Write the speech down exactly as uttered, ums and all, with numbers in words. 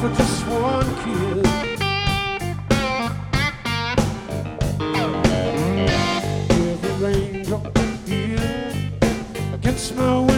for just one kiss. Every raindrop here against my will.